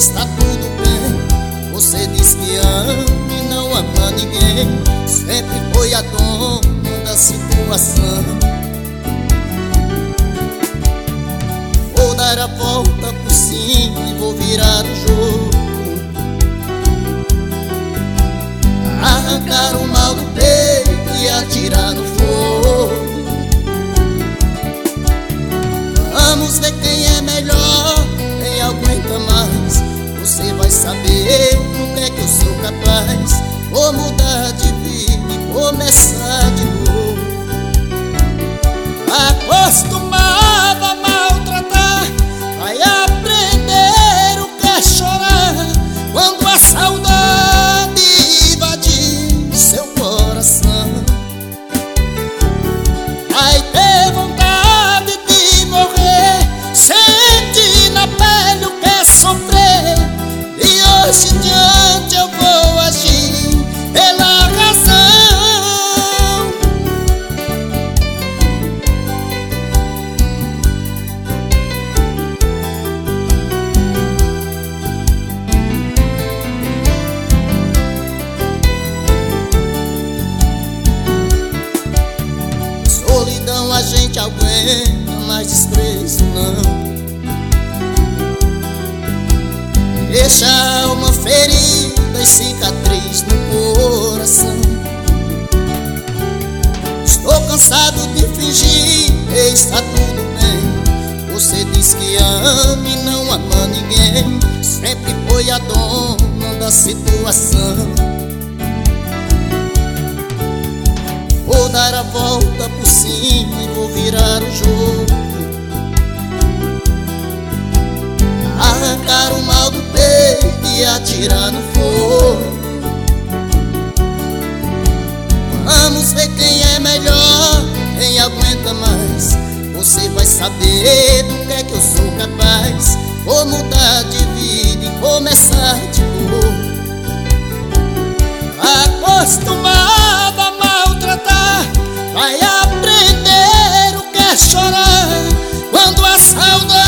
está tudo bem. Você diz que ama e não ama ninguém. Sempre foi a dona da situação. Vou dar a volta por cima e vou virar o jogo, arrancar o mal do peito e atirar no fogo. Vamos ver quem é melhor, quem aguenta mais. Você vai saber do que é que eu sou capaz. Vou mudar de vida e começar de novo. Acostumado a maltratar, vai aprender o que é chorar quando a saudade invadir seu coração. Vai ter vontade de morrer, sente na pele o que é sofrer. E hoje em diante eu vou agir pela razão. Solidão a gente aguenta, mas desprezo não. Deixa a alma ferida e cicatriz no coração. Estou cansado de fingir que está tudo bem. Você diz que ama e não ama ninguém. Sempre foi a dona da situação. Vou dar a volta por cima e vou virar o jogo, arrancar o mal do peito e atirar no fogo. Vamos ver quem é melhor, quem aguenta mais. Você vai saber do que é que eu sou capaz. Vou mudar de vida e começar de novo. Acostumado a maltratar, vai aprender o que é chorar quando a saudade